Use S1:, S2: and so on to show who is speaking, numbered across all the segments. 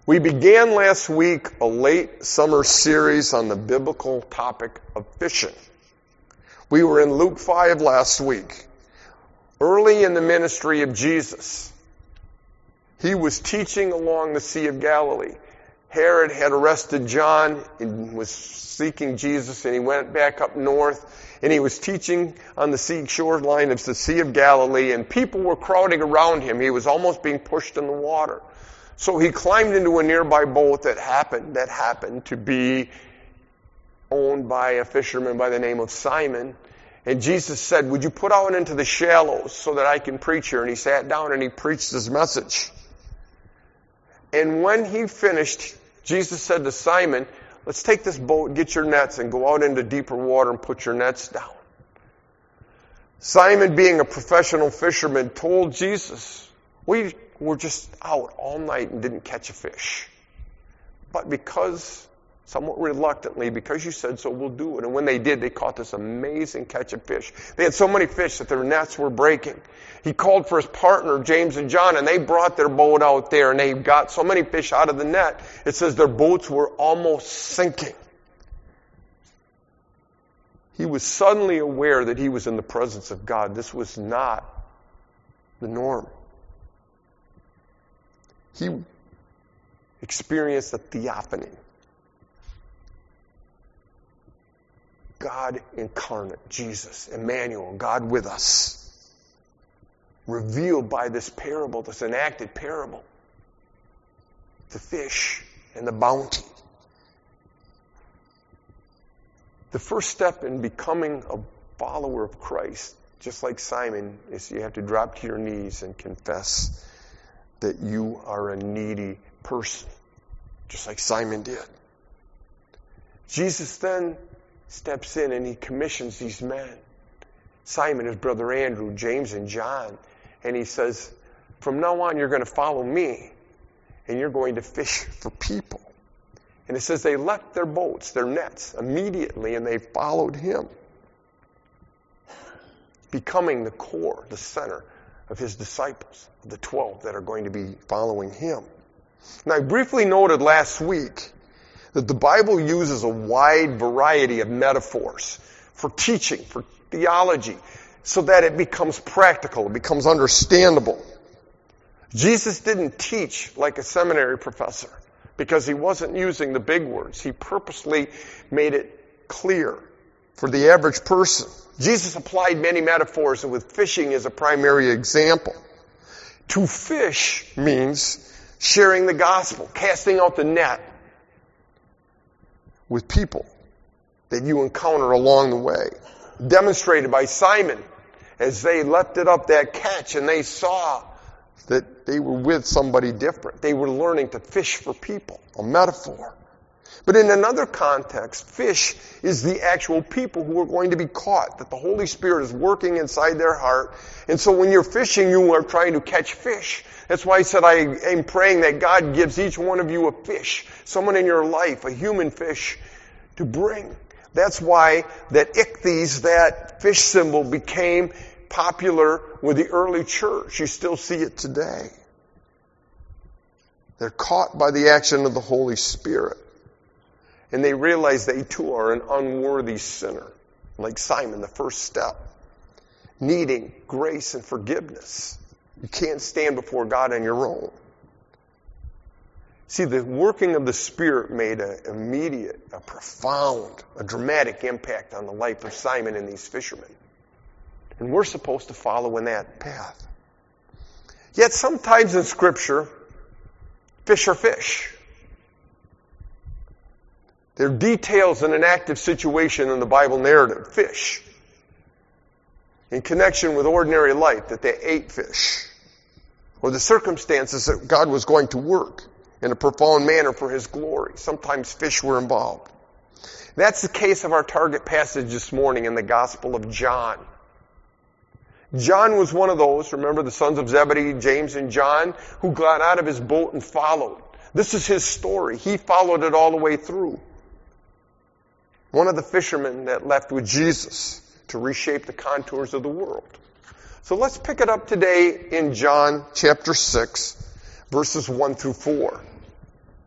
S1: We began last week a late summer series on the biblical topic of fishing. We were in Luke 5 last week. Early in the ministry of Jesus, he was teaching along the Sea of Galilee. Herod had arrested John and was seeking Jesus, and he went back up north, and he was teaching on the shoreline of the Sea of Galilee, and people were crowding around him. He was almost being pushed in the water. So he climbed into a nearby boat that happened to be owned by a fisherman by the name of Simon. And Jesus said, "Would you put out into the shallows so that I can preach here?" And he sat down and he preached his message. And when he finished, Jesus said to Simon, "Let's take this boat, get your nets, and go out into deeper water and put your nets down." Simon, being a professional fisherman, told Jesus, "We were just out all night and didn't catch a fish. But somewhat reluctantly, because you said so, we'll do it." And when they did, they caught this amazing catch of fish. They had so many fish that their nets were breaking. He called for his partner, James and John, and they brought their boat out there, and they got so many fish out of the net, it says their boats were almost sinking. He was suddenly aware that he was in the presence of God. This was not the norm. He experienced a theophany. God incarnate, Jesus, Emmanuel, God with us, revealed by this parable, this enacted parable, the fish and the bounty. The first step in becoming a follower of Christ, just like Simon, is you have to drop to your knees and confess that you are a needy person, just like Simon did. Jesus then steps in and he commissions these men, Simon, his brother Andrew, James, and John, and he says, "From now on you're going to follow me, and you're going to fish for people." And it says they left their boats, their nets, immediately, and they followed him, becoming the core, the center of his disciples, the 12 that are going to be following him. Now, I briefly noted last week that the Bible uses a wide variety of metaphors for teaching, for theology, so that it becomes practical, it becomes understandable. Jesus didn't teach like a seminary professor because he wasn't using the big words. He purposely made it clear for the average person. Jesus applied many metaphors, and with fishing as a primary example. To fish means sharing the gospel, casting out the net with people that you encounter along the way. Demonstrated by Simon as they lifted up that catch and they saw that they were with somebody different. They were learning to fish for people, a metaphor. But in another context, fish is the actual people who are going to be caught, that the Holy Spirit is working inside their heart. And so when you're fishing, you are trying to catch fish. That's why I said I am praying that God gives each one of you a fish, someone in your life, a human fish to bring. That's why that ichthyes, that fish symbol, became popular with the early church. You still see it today. They're caught by the action of the Holy Spirit. And they realize they too are an unworthy sinner, like Simon, the first step, needing grace and forgiveness. You can't stand before God on your own. See, the working of the Spirit made an immediate, a profound, a dramatic impact on the life of Simon and these fishermen. And we're supposed to follow in that path. Yet sometimes in Scripture, fish are fish. There are details in an active situation in the Bible narrative, fish, in connection with ordinary life, that they ate fish, or the circumstances that God was going to work in a profound manner for His glory. Sometimes fish were involved. That's the case of our target passage this morning in the Gospel of John. John was one of those, remember the sons of Zebedee, James and John, who got out of his boat and followed. This is his story. He followed it all the way through. One of the fishermen that left with Jesus to reshape the contours of the world. So let's pick it up today in John chapter 6, verses 1 through 4.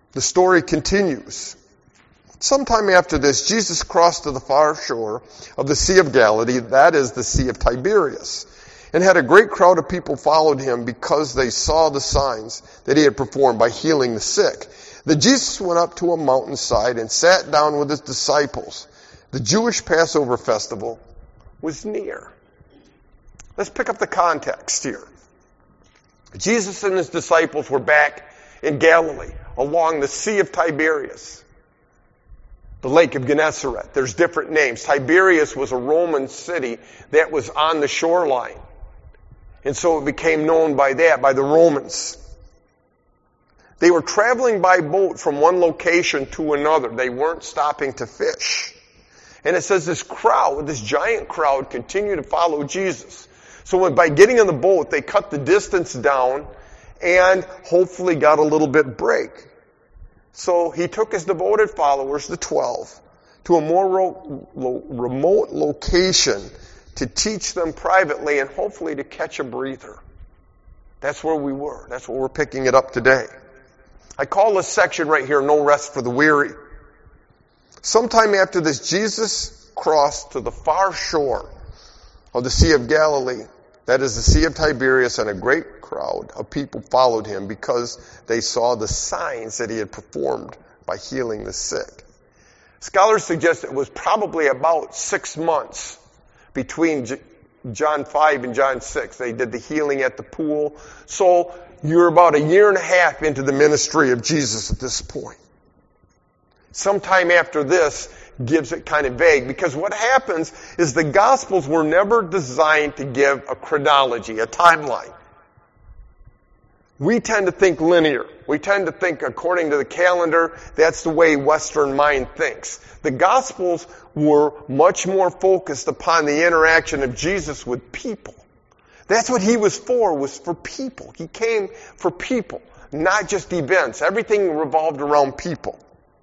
S1: The story continues. Sometime after this, Jesus crossed to the far shore of the Sea of Galilee, that is the Sea of Tiberias, and had a great crowd of people followed him because they saw the signs that he had performed by healing the sick. Then Jesus went up to a mountainside and sat down with his disciples. The Jewish Passover festival was near. Let's pick up the context here. Jesus and his disciples were back in Galilee along the Sea of Tiberias, the Lake of Gennesaret. There's different names. Tiberias was a Roman city that was on the shoreline. And so it became known by that, by the Romans. They were traveling by boat from one location to another. They weren't stopping to fish. And it says this crowd, this giant crowd, continued to follow Jesus. So by getting in the boat, they cut the distance down and hopefully got a little bit break. So he took his devoted followers, the 12, to a more remote location to teach them privately and hopefully to catch a breather. That's where we were. That's where we're picking it up today. I call this section right here, No Rest for the Weary. Sometime after this, Jesus crossed to the far shore of the Sea of Galilee, that is the Sea of Tiberias, and a great crowd of people followed him because they saw the signs that he had performed by healing the sick. Scholars suggest it was probably about 6 months between John 5 and John 6. They did the healing at the pool. So you're about a year and a half into the ministry of Jesus at this point. Sometime after this gives it kind of vague, because what happens is the Gospels were never designed to give a chronology, a timeline. We tend to think linear. We tend to think according to the calendar. That's the way Western mind thinks. The Gospels were much more focused upon the interaction of Jesus with people. That's what he was for people. He came for people, not just events. Everything revolved around people.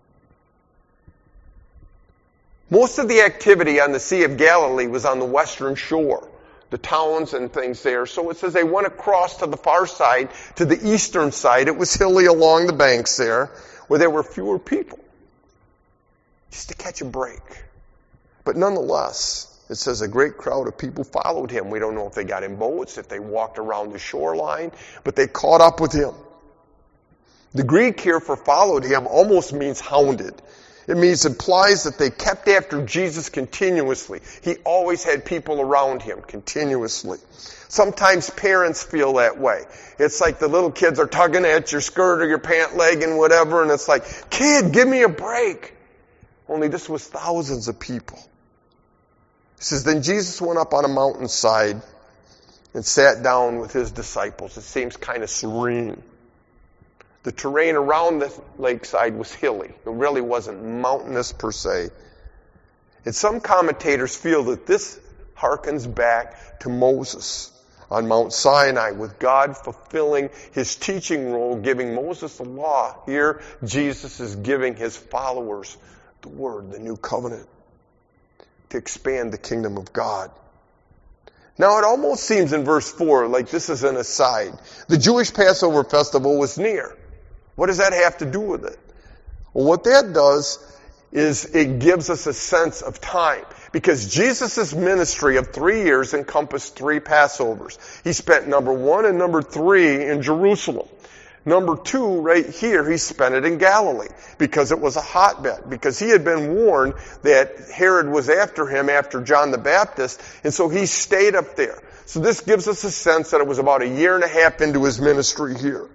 S1: Most of the activity on the Sea of Galilee was on the western shore, the towns and things there. So it says they went across to the far side, to the eastern side. It was hilly along the banks there, where there were fewer people, just to catch a break. But nonetheless, it says a great crowd of people followed him. We don't know if they got in boats, if they walked around the shoreline, but they caught up with him. The Greek here for followed him almost means hounded. It implies that they kept after Jesus continuously. He always had people around him continuously. Sometimes parents feel that way. It's like the little kids are tugging at your skirt or your pant leg and whatever, and it's like, kid, give me a break. Only this was thousands of people. It says, then Jesus went up on a mountainside and sat down with his disciples. It seems kind of serene. The terrain around the lakeside was hilly. It really wasn't mountainous per se. And some commentators feel that this harkens back to Moses on Mount Sinai, with God fulfilling his teaching role, giving Moses the law. Here, Jesus is giving his followers the word, the new covenant, to expand the kingdom of God. Now, it almost seems in verse 4 like this is an aside. The Jewish Passover festival was near. What does that have to do with it? Well, what that does is it gives us a sense of time. Because Jesus' ministry of 3 years encompassed 3 Passovers. He spent number 1 and number 3 in Jerusalem. Number 2, right here, he spent it in Galilee because it was a hotbed. Because he had been warned that Herod was after him after John the Baptist, and so he stayed up there. So this gives us a sense that it was about a year and a half into his ministry here.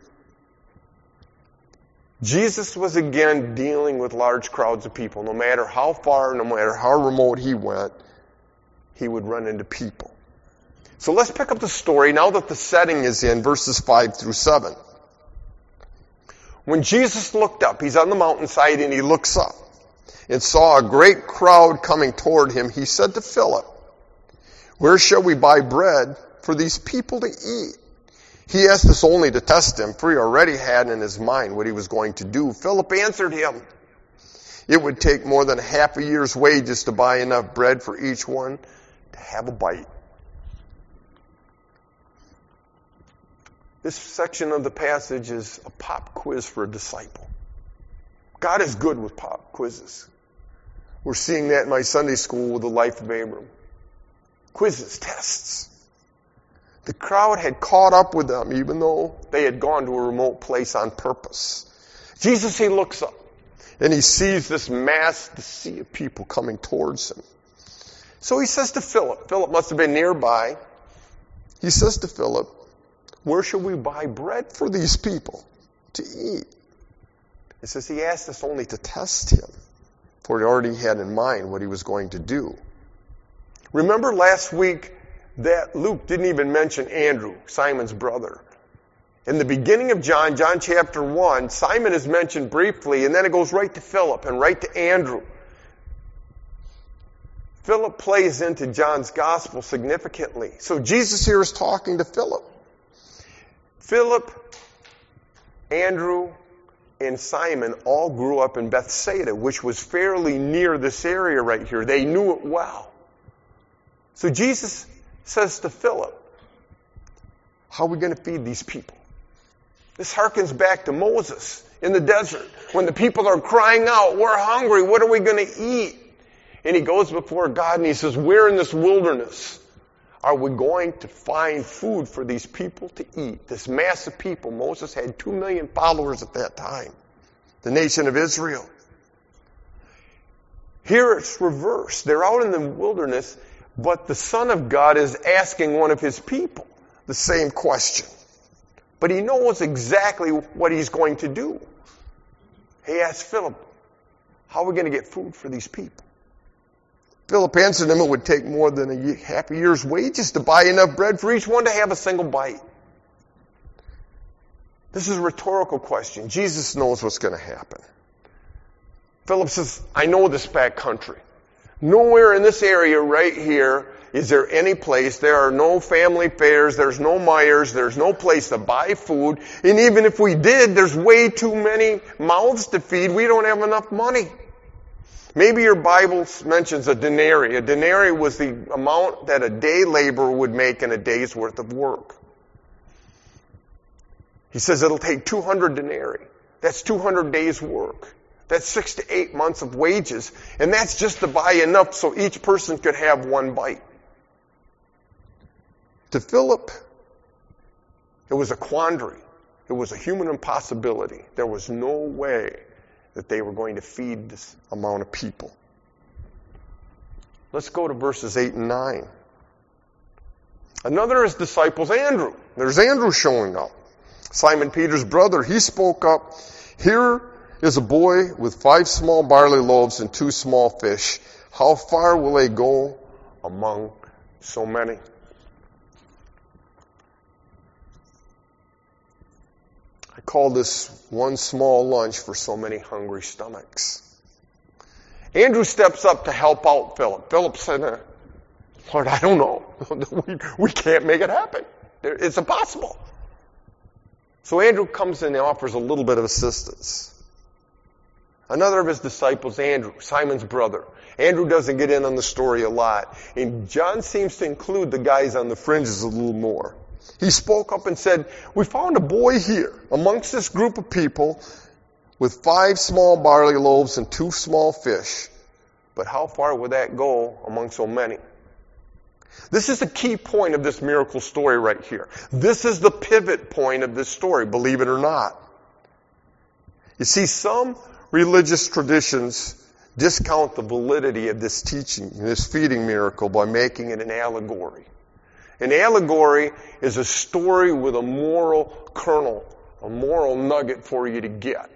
S1: Jesus was again dealing with large crowds of people. No matter how far, no matter how remote he went, he would run into people. So let's pick up the story now that the setting is in verses 5 through 7. When Jesus looked up, he's on the mountainside and he looks up and saw a great crowd coming toward him. He said to Philip, "Where shall we buy bread for these people to eat?" He asked this only to test him, for he already had in his mind what he was going to do. Philip answered him, "It would take more than half a year's wages to buy enough bread for each one to have a bite." This section of the passage is a pop quiz for a disciple. God is good with pop quizzes. We're seeing that in my Sunday school with the life of Abram. Quizzes, tests. The crowd had caught up with them, even though they had gone to a remote place on purpose. Jesus, he looks up, and he sees this mass, the sea of people coming towards him. So he says to Philip, Philip must have been nearby, he says to Philip, where shall we buy bread for these people to eat? It says he asked this only to test him, for he already had in mind what he was going to do. Remember last week that Luke didn't even mention Andrew, Simon's brother. In the beginning of John chapter 1, Simon is mentioned briefly, and then it goes right to Philip and right to Andrew. Philip plays into John's gospel significantly. So Jesus here is talking to Philip. Philip, Andrew, and Simon all grew up in Bethsaida, which was fairly near this area right here. They knew it well. So Jesus says to Philip, how are we going to feed these people? This harkens back to Moses in the desert when the people are crying out, we're hungry, what are we going to eat? And he goes before God and he says, where in this wilderness are we going to find food for these people to eat? This mass of people. Moses had 2 million followers at that time. The nation of Israel. Here it's reversed. They're out in the wilderness, but the Son of God is asking one of his people the same question. But he knows exactly what he's going to do. He asks Philip, how are we going to get food for these people? Philip answered him, it would take more than half a year's wages to buy enough bread for each one to have a single bite. This is a rhetorical question. Jesus knows what's going to happen. Philip says, I know this back country. Nowhere in this area right here is there any place. There are no family fairs. There's no Meijers. There's no place to buy food. And even if we did, there's way too many mouths to feed. We don't have enough money. Maybe your Bible mentions a denarii. A denarii was the amount that a day laborer would make in a day's worth of work. He says it'll take 200 denarii. That's 200 days' work. That's 6 to 8 months of wages. And that's just to buy enough so each person could have one bite. To Philip, it was a quandary. It was a human impossibility. There was no way that they were going to feed this amount of people. Let's go to verses 8 and 9. Another of his disciples, Andrew. There's Andrew showing up. Simon Peter's brother, he spoke up. Here is a boy with 5 small barley loaves and 2 small fish. How far will they go among so many? I call this one small lunch for so many hungry stomachs. Andrew steps up to help out Philip. Philip said, Lord, I don't know. We can't make it happen. It's impossible. So Andrew comes in and offers a little bit of assistance. Another of his disciples, Andrew, Simon's brother. Andrew doesn't get in on the story a lot. And John seems to include the guys on the fringes a little more. He spoke up and said, we found a boy here amongst this group of people with 5 small barley loaves and 2 small fish. But how far would that go among so many? This is the key point of this miracle story right here. This is the pivot point of this story, believe it or not. You see, some religious traditions discount the validity of this teaching, this feeding miracle, by making it an allegory. An allegory is a story with a moral kernel, a moral nugget for you to get.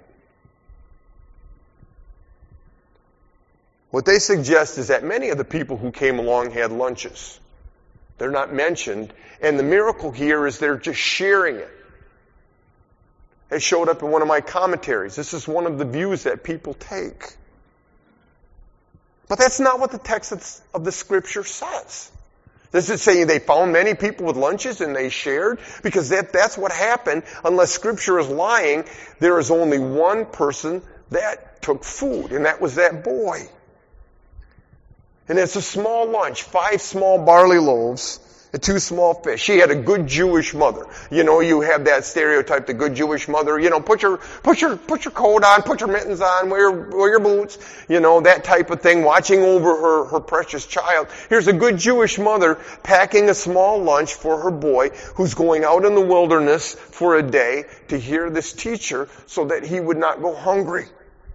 S1: What they suggest is that many of the people who came along had lunches. They're not mentioned, and the miracle here is they're just sharing it. It showed up in one of my commentaries. This is one of the views that people take. But that's not what the text of the Scripture says. Does it say they found many people with lunches and they shared? Because that's what happened. Unless Scripture is lying, there is only one person that took food, and that was that boy. And it's a small lunch, 5 small barley loaves and 2 small fish. She had a good Jewish mother. You know, you have that stereotype, the good Jewish mother. You know, put your coat on, put your mittens on, wear your boots. You know, that type of thing, watching over her precious child. Here's a good Jewish mother packing a small lunch for her boy who's going out in the wilderness for a day to hear this teacher so that he would not go hungry.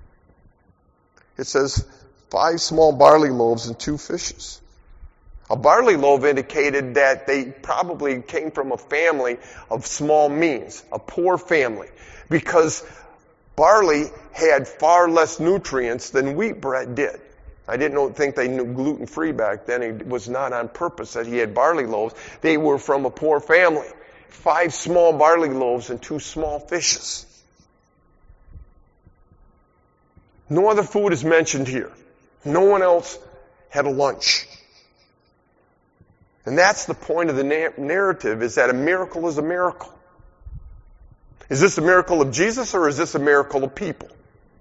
S1: It says 5 small barley loaves and 2 fishes. A barley loaf indicated that they probably came from a family of small means, a poor family, because barley had far less nutrients than wheat bread did. I didn't think they knew gluten-free back then. It was not on purpose that he had barley loaves. They were from a poor family. 5 small barley loaves and 2 small fishes. No other food is mentioned here. No one else had a lunch. And that's the point of the narrative, is that a miracle is a miracle. Is this a miracle of Jesus or is this a miracle of people?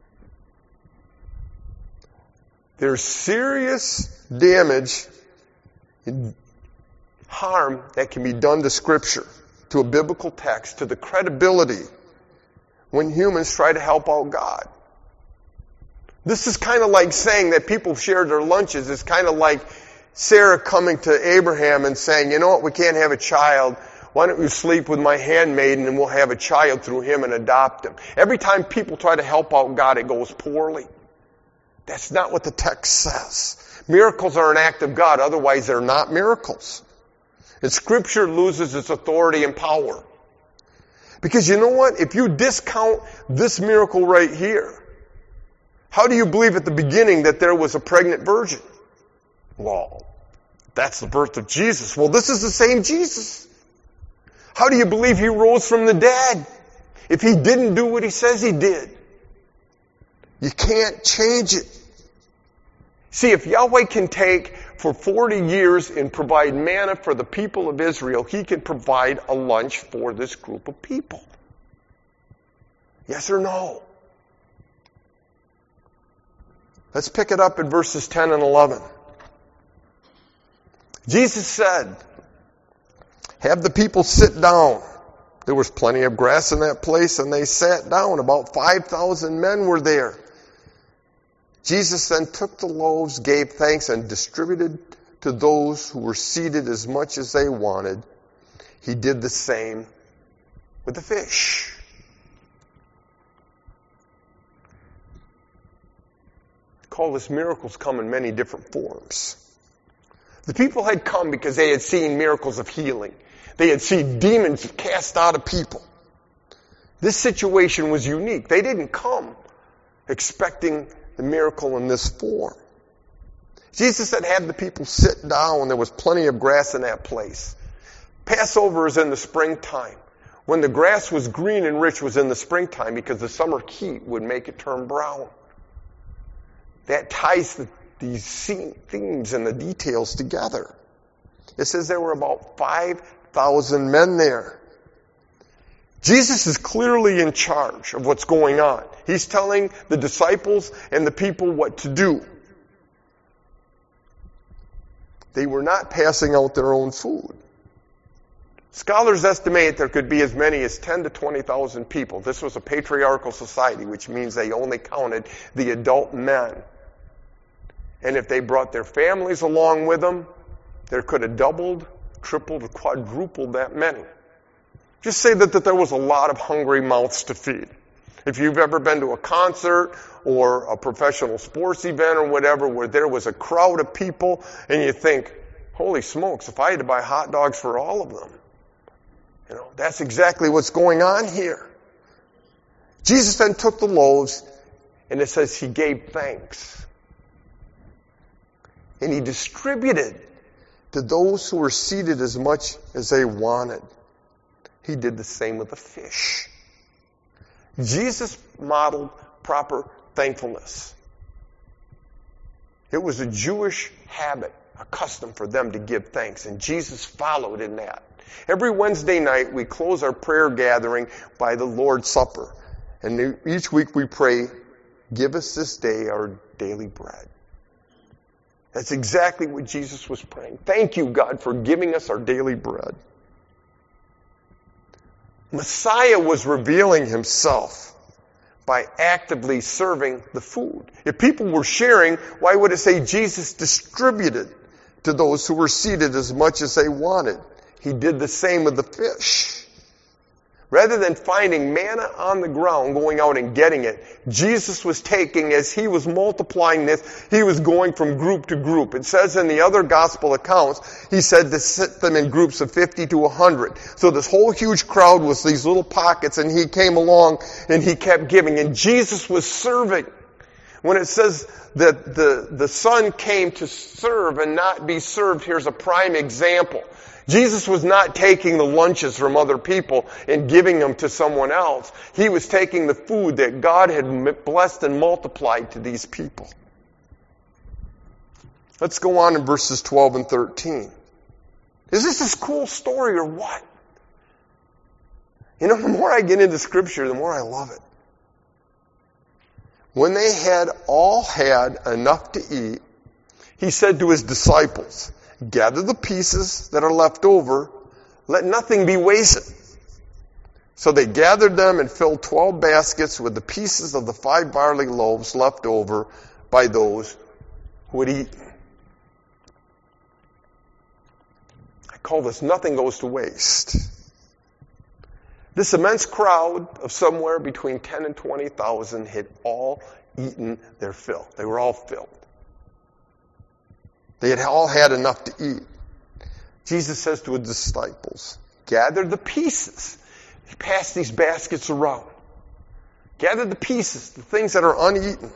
S1: There's serious damage and harm that can be done to Scripture, to a biblical text, to the credibility when humans try to help out God. This is kind of like saying that people shared their lunches. It's kind of like Sarah coming to Abraham and saying, you know what, we can't have a child. Why don't you sleep with my handmaiden and we'll have a child through him and adopt him? Every time people try to help out God, it goes poorly. That's not what the text says. Miracles are an act of God, otherwise they're not miracles. And Scripture loses its authority and power. Because you know what? If you discount this miracle right here, how do you believe at the beginning that there was a pregnant virgin? Well, that's the birth of Jesus. Well, this is the same Jesus. How do you believe he rose from the dead if he didn't do what he says he did? You can't change it. See, if Yahweh can take for 40 years and provide manna for the people of Israel, he can provide a lunch for this group of people. Yes or no? Let's pick it up in verses 10 and 11. Jesus said, have the people sit down. There was plenty of grass in that place, and they sat down. About 5,000 men were there. Jesus then took the loaves, gave thanks, and distributed to those who were seated as much as they wanted. He did the same with the fish. Call this miracles come in many different forms. The people had come because they had seen miracles of healing. They had seen demons cast out of people. This situation was unique. They didn't come expecting the miracle in this form. Jesus said, have the people sit down. There was plenty of grass in that place. Passover is in the springtime. When the grass was green and rich was in the springtime because the summer heat would make it turn brown. That ties these themes and the details together. It says there were about 5,000 men there. Jesus is clearly in charge of what's going on. He's telling the disciples and the people what to do. They were not passing out their own food. Scholars estimate there could be as many as 10 to 20,000 people. This was a patriarchal society, which means they only counted the adult men. And if they brought their families along with them, there could have doubled, tripled, or quadrupled that many. Just say that there was a lot of hungry mouths to feed. If you've ever been to a concert or a professional sports event or whatever where there was a crowd of people and you think, holy smokes, if I had to buy hot dogs for all of them. You know, that's exactly what's going on here. Jesus then took the loaves and it says he gave thanks. And he distributed to those who were seated as much as they wanted. He did the same with the fish. Jesus modeled proper thankfulness. It was a Jewish habit, a custom for them to give thanks, and Jesus followed in that. Every Wednesday night, we close our prayer gathering by the Lord's Supper. And each week we pray, give us this day our daily bread. That's exactly what Jesus was praying. Thank you, God, for giving us our daily bread. Messiah was revealing himself by actively serving the food. If people were sharing, why would it say Jesus distributed to those who were seated as much as they wanted? He did the same with the fish. Rather than finding manna on the ground, going out and getting it, Jesus was taking, as he was multiplying this, he was going from group to group. It says in the other gospel accounts, he said to sit them in groups of 50 to 100. So this whole huge crowd was these little pockets, and he came along and he kept giving. And Jesus was serving. When it says that the Son came to serve and not be served, here's a prime example. Jesus was not taking the lunches from other people and giving them to someone else. He was taking the food that God had blessed and multiplied to these people. Let's go on in verses 12 and 13. Is this a cool story or what? You know, the more I get into Scripture, the more I love it. When they had all had enough to eat, he said to his disciples, "Gather the pieces that are left over. Let nothing be wasted." So they gathered them and filled 12 baskets with the pieces of the 5 barley loaves left over by those who had eaten. I call this nothing goes to waste. This immense crowd of somewhere between 10 and 20,000 had all eaten their fill. They were all filled. They had all had enough to eat. Jesus says to his disciples, gather the pieces. He passed these baskets around. Gather the pieces, the things that are uneaten,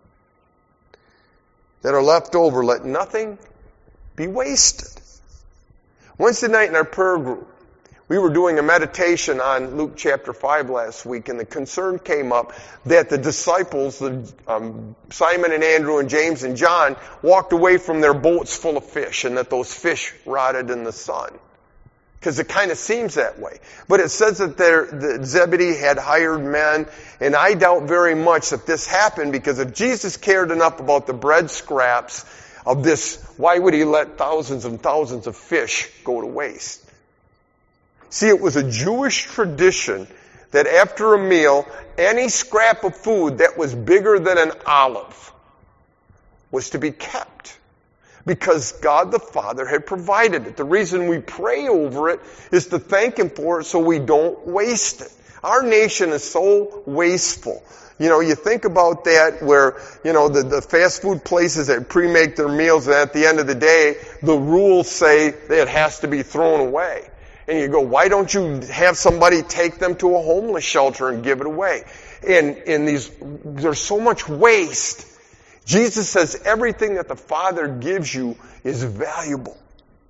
S1: that are left over. Let nothing be wasted. Wednesday night in our prayer group, we were doing a meditation on Luke chapter 5 last week, and the concern came up that the disciples, Simon and Andrew and James and John, walked away from their boats full of fish, and that those fish rotted in the sun. Because it kind of seems that way. But it says that Zebedee had hired men, and I doubt very much that this happened, because if Jesus cared enough about the bread scraps of this, why would he let thousands and thousands of fish go to waste? See, it was a Jewish tradition that after a meal, any scrap of food that was bigger than an olive was to be kept, because God the Father had provided it. The reason we pray over it is to thank Him for it so we don't waste it. Our nation is so wasteful. You know, you think about that where, you know, the fast food places that pre-make their meals, and at the end of the day, the rules say that it has to be thrown away. And you go, why don't you have somebody take them to a homeless shelter and give it away? And there's so much waste. Jesus says everything that the Father gives you is valuable.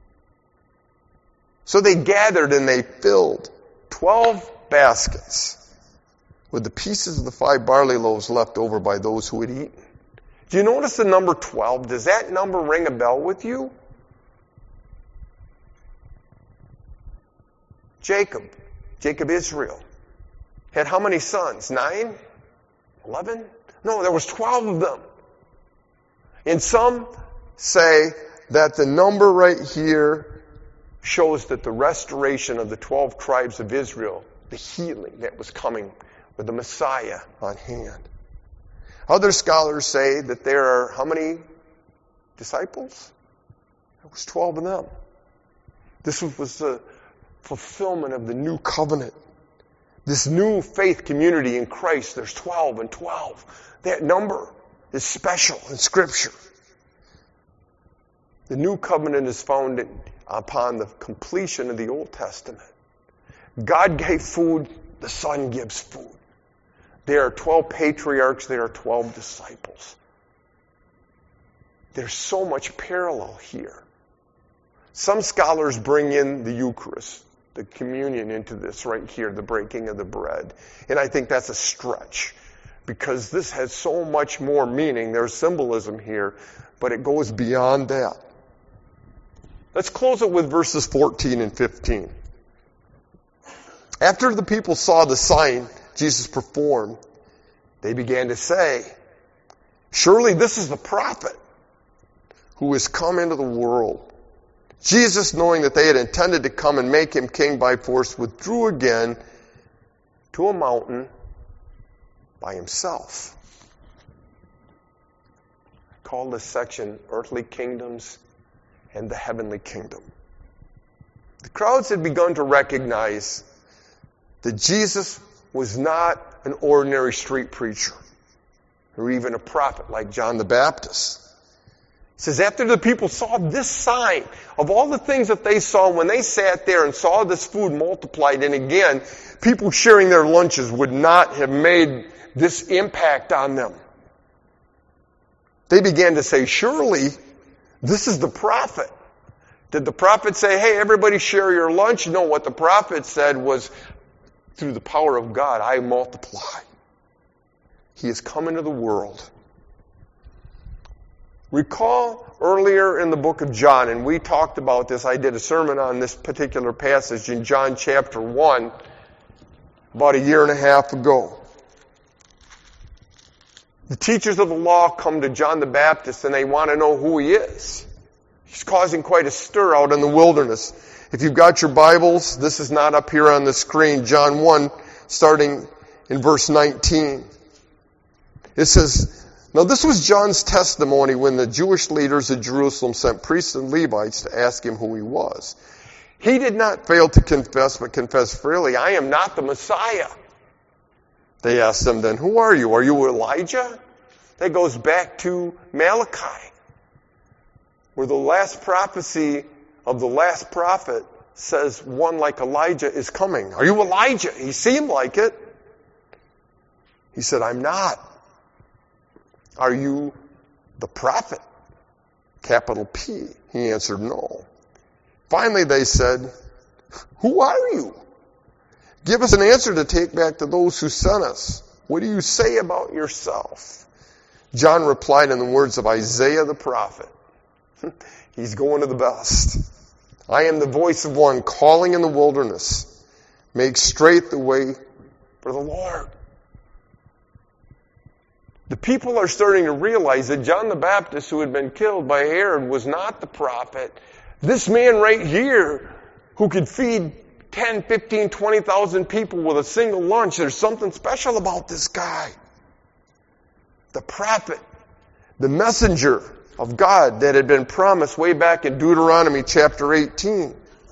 S1: So they gathered and they filled 12 baskets with the pieces of the 5 barley loaves left over by those who had eaten. Do you notice the number 12? Does that number ring a bell with you? Jacob Israel, had how many sons? 9? 11? No, there was 12 of them. And some say that the number right here shows that the restoration of the 12 tribes of Israel, the healing that was coming with the Messiah on hand. Other scholars say that there are how many disciples? There was 12 of them. This was the fulfillment of the new covenant. This new faith community in Christ, there's 12 and 12. That number is special in Scripture. The new covenant is founded upon the completion of the Old Testament. God gave food, the Son gives food. There are 12 patriarchs, there are 12 disciples. There's so much parallel here. Some scholars bring in the Eucharist, the communion, into this right here, the breaking of the bread. And I think that's a stretch, because this has so much more meaning. There's symbolism here, but it goes beyond that. Let's close it with verses 14 and 15. After the people saw the sign Jesus performed, they began to say, surely this is the prophet who has come into the world. Jesus, knowing that they had intended to come and make him king by force, withdrew again to a mountain by himself. I call this section Earthly Kingdoms and the Heavenly Kingdom. The crowds had begun to recognize that Jesus was not an ordinary street preacher or even a prophet like John the Baptist. It says, after the people saw this sign of all the things that they saw when they sat there and saw this food multiplied, and again, people sharing their lunches would not have made this impact on them. They began to say, surely this is the prophet. Did the prophet say, hey, everybody share your lunch? No, what the prophet said was, through the power of God, I multiply. He has come into the world. Recall earlier in the book of John, and we talked about this, I did a sermon on this particular passage in John chapter 1 about a year and a half ago. The teachers of the law come to John the Baptist and they want to know who he is. He's causing quite a stir out in the wilderness. If you've got your Bibles, this is not up here on the screen. John 1, starting in verse 19. It says, now this was John's testimony when the Jewish leaders of Jerusalem sent priests and Levites to ask him who he was. He did not fail to confess, but confessed freely, I am not the Messiah. They asked him then, who are you? Are you Elijah? That goes back to Malachi, where the last prophecy of the last prophet says one like Elijah is coming. Are you Elijah? He seemed like it. He said, I'm not. Are you the prophet? Capital P. He answered, no. Finally they said, who are you? Give us an answer to take back to those who sent us. What do you say about yourself? John replied in the words of Isaiah the prophet. He's going to the best. I am the voice of one calling in the wilderness. Make straight the way for the Lord. The people are starting to realize that John the Baptist, who had been killed by Herod, was not the prophet. This man right here, who could feed 10, 15, 20,000 people with a single lunch, there's something special about this guy. The prophet, the messenger of God that had been promised way back in Deuteronomy chapter 18.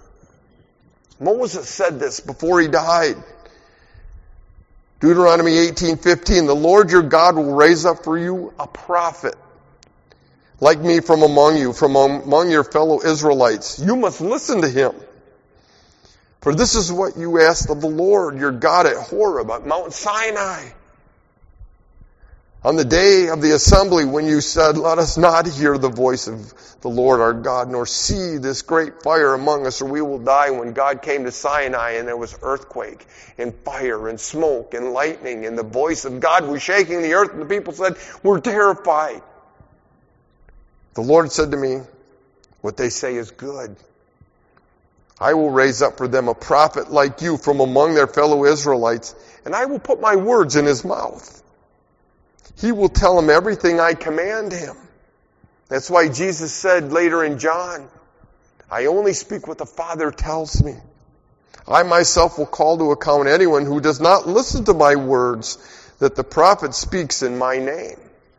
S1: Moses said this before he died. Deuteronomy 18:15, the Lord your God will raise up for you a prophet like me from among you, from among your fellow Israelites. You must listen to him. For this is what you asked of the Lord your God at Horeb, at Mount Sinai. On the day of the assembly when you said, let us not hear the voice of the Lord our God, nor see this great fire among us, or we will die. When God came to Sinai and there was earthquake and fire and smoke and lightning and the voice of God was shaking the earth and the people said, we're terrified. The Lord said to me, what they say is good. I will raise up for them a prophet like you from among their fellow Israelites, and I will put my words in his mouth. He will tell him everything I command him. That's why Jesus said later in John, I only speak what the Father tells me. I myself will call to account anyone who does not listen to my words that the prophet speaks in my name.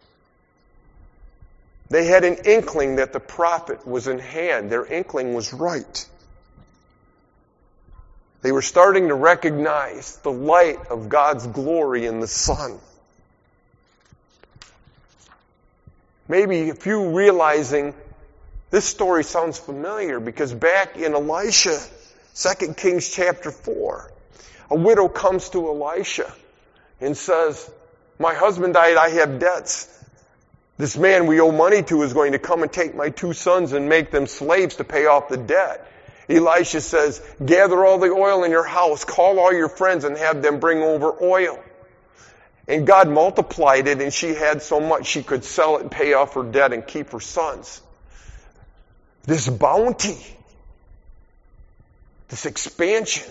S1: They had an inkling that the prophet was in hand. Their inkling was right. They were starting to recognize the light of God's glory in the sun. Maybe a few realizing this story sounds familiar because back in Elisha, 2 Kings chapter 4, a widow comes to Elisha and says, my husband died, I have debts. This man we owe money to is going to come and take my 2 sons and make them slaves to pay off the debt. Elisha says, gather all the oil in your house, call all your friends and have them bring over oil. And God multiplied it, and she had so much she could sell it and pay off her debt and keep her sons. This bounty, this expansion,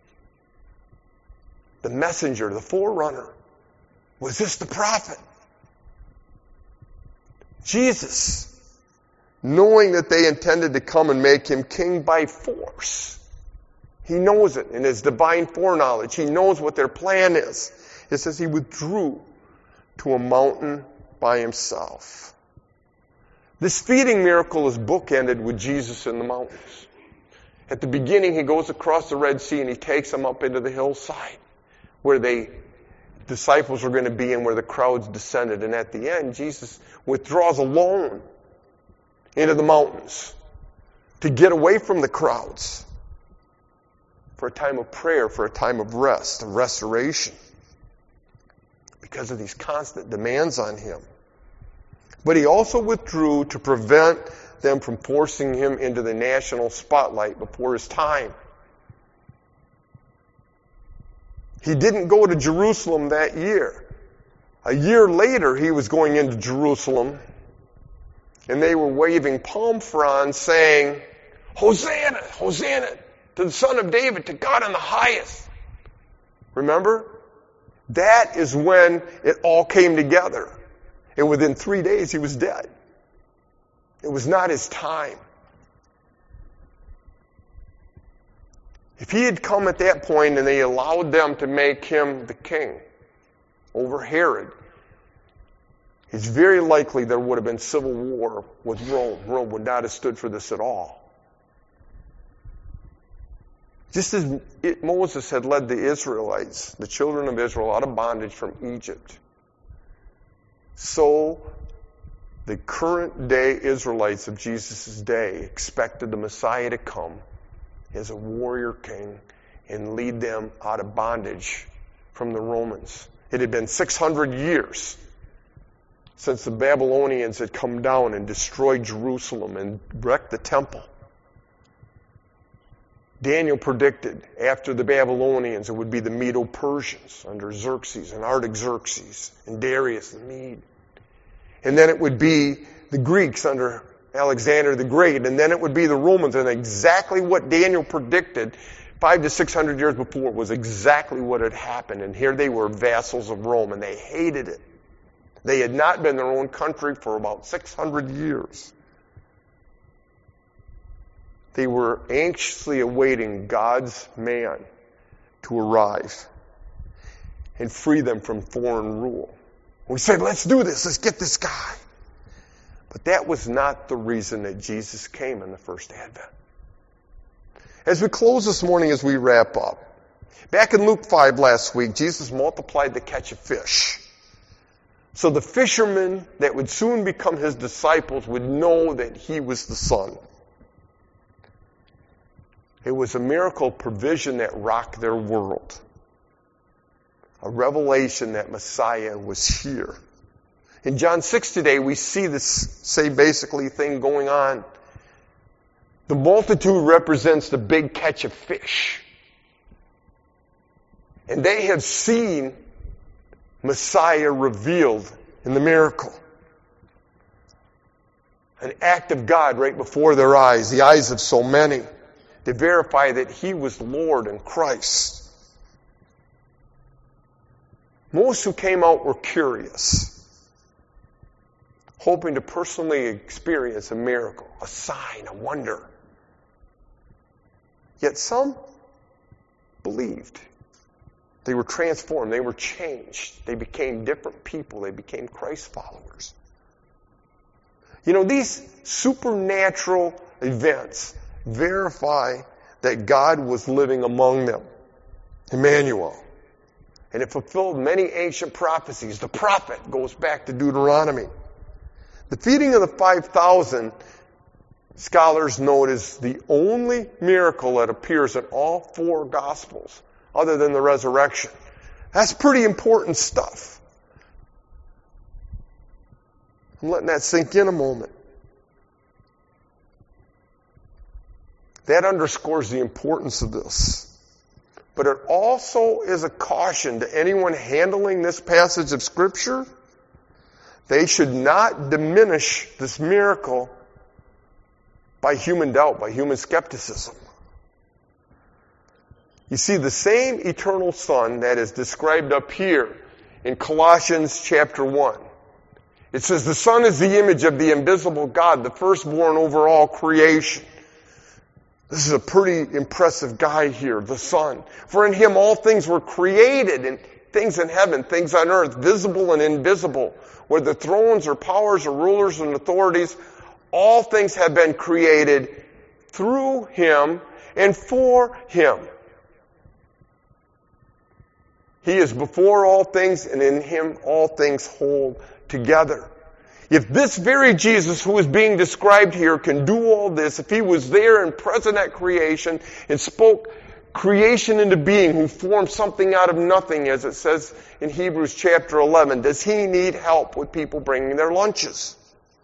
S1: the messenger, the forerunner, was this the prophet? Jesus, knowing that they intended to come and make him king by force. He knows it in his divine foreknowledge. He knows what their plan is. It says he withdrew to a mountain by himself. This feeding miracle is bookended with Jesus in the mountains. At the beginning, he goes across the Red Sea and he takes them up into the hillside where the disciples were going to be and where the crowds descended. And at the end, Jesus withdraws alone into the mountains to get away from the crowds for a time of prayer, for a time of rest, of restoration, because of these constant demands on him. But he also withdrew to prevent them from forcing him into the national spotlight before his time. He didn't go to Jerusalem that year. A year later, he was going into Jerusalem, and they were waving palm fronds saying, "Hosanna, Hosanna to the Son of David, to God in the highest." Remember? That is when it all came together. And within 3 days, he was dead. It was not his time. If he had come at that point and they allowed them to make him the king over Herod, it's very likely there would have been civil war with Rome. Rome would not have stood for this at all. Just as Moses had led the Israelites, the children of Israel, out of bondage from Egypt, so the current day Israelites of Jesus' day expected the Messiah to come as a warrior king and lead them out of bondage from the Romans. It had been 600 years since the Babylonians had come down and destroyed Jerusalem and wrecked the temple. Daniel predicted after the Babylonians it would be the Medo-Persians under Xerxes and Artaxerxes and Darius the Mede. And then it would be the Greeks under Alexander the Great, and then it would be the Romans. And exactly what Daniel predicted 500 to 600 years before was exactly what had happened. And here they were vassals of Rome, and they hated it. They had not been their own country for about 600 years. They were anxiously awaiting God's man to arrive and free them from foreign rule. We said, let's do this. Let's get this guy. But that was not the reason that Jesus came in the first advent. As we close this morning, as we wrap up, back in Luke 5 last week, Jesus multiplied the catch of fish. So the fishermen that would soon become his disciples would know that he was the Son. It was a miracle provision that rocked their world. A revelation that Messiah was here. In John 6 today, we see this same basically thing going on. The multitude represents the big catch of fish. And they have seen Messiah revealed in the miracle. An act of God right before their eyes, the eyes of so many, to verify that he was Lord and Christ. Most who came out were curious, hoping to personally experience a miracle, a sign, a wonder. Yet some believed. They were transformed. They were changed. They became different people. They became Christ followers. You know, these supernatural events verify that God was living among them. Emmanuel. And it fulfilled many ancient prophecies. The prophet goes back to Deuteronomy. The feeding of the 5,000, scholars note, is the only miracle that appears in all four Gospels, other than the resurrection. That's pretty important stuff. I'm letting that sink in a moment. That underscores the importance of this. But it also is a caution to anyone handling this passage of Scripture. They should not diminish this miracle by human doubt, by human skepticism. You see, the same eternal Son that is described up here in Colossians chapter 1 It says the Son is the image of the invisible God, the firstborn over all creation. This is a pretty impressive guy here, the Son. For in him all things were created, and things in heaven, things on earth, visible and invisible, whether thrones or powers or rulers and authorities, all things have been created through him and for him. He is before all things, and in him all things hold together. If this very Jesus who is being described here can do all this, if he was there and present at creation and spoke creation into being, who formed something out of nothing, as it says in Hebrews chapter 11, does he need help with people bringing their lunches?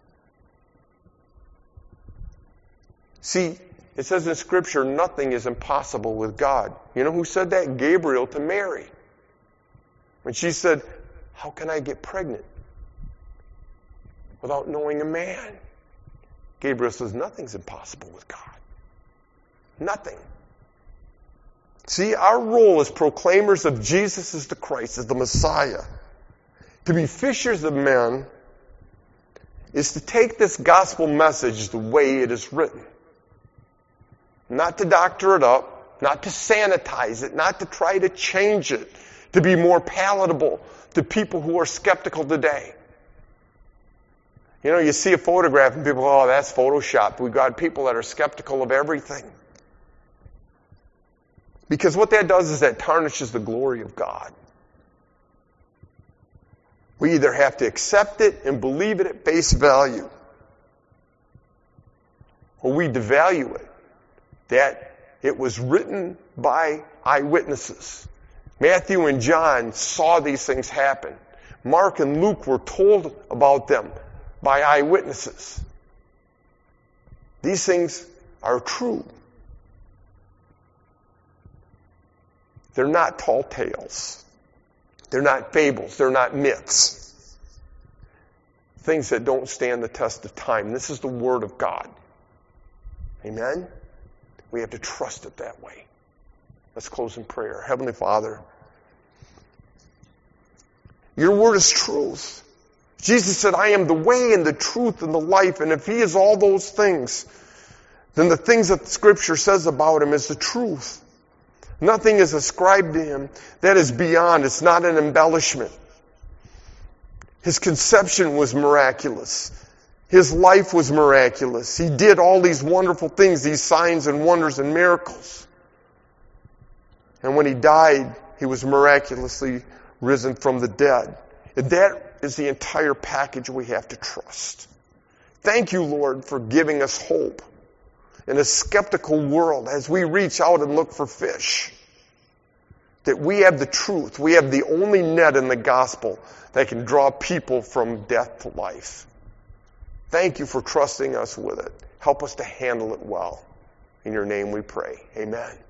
S1: See, it says in Scripture, nothing is impossible with God. You know who said that? Gabriel to Mary. When she said, how can I get pregnant without knowing a man? Gabriel says, nothing's impossible with God. Nothing. See, our role as proclaimers of Jesus as the Christ, as the Messiah, to be fishers of men, is to take this gospel message the way it is written. Not to doctor it up, not to sanitize it, not to try to change it, to be more palatable to people who are skeptical today. You know, you see a photograph and people go, oh, that's Photoshop. We've got people that are skeptical of everything. Because what that does is that tarnishes the glory of God. We either have to accept it and believe it at face value, or we devalue it, that it was written by eyewitnesses. Matthew and John saw these things happen. Mark and Luke were told about them by eyewitnesses. These things are true. They're not tall tales. They're not fables. They're not myths. Things that don't stand the test of time. This is the Word of God. Amen? We have to trust it that way. Let's close in prayer. Heavenly Father, your Word is truth. Jesus said, I am the way and the truth and the life. And if he is all those things, then the things that Scripture says about him is the truth. Nothing is ascribed to him that is beyond. It's not an embellishment. His conception was miraculous. His life was miraculous. He did all these wonderful things, these signs and wonders and miracles. And when he died, he was miraculously risen from the dead. And that is the entire package we have to trust. Thank you, Lord, for giving us hope in a skeptical world as we reach out and look for fish. That we have the truth. We have the only net in the gospel that can draw people from death to life. Thank you for trusting us with it. Help us to handle it well. In your name we pray. Amen.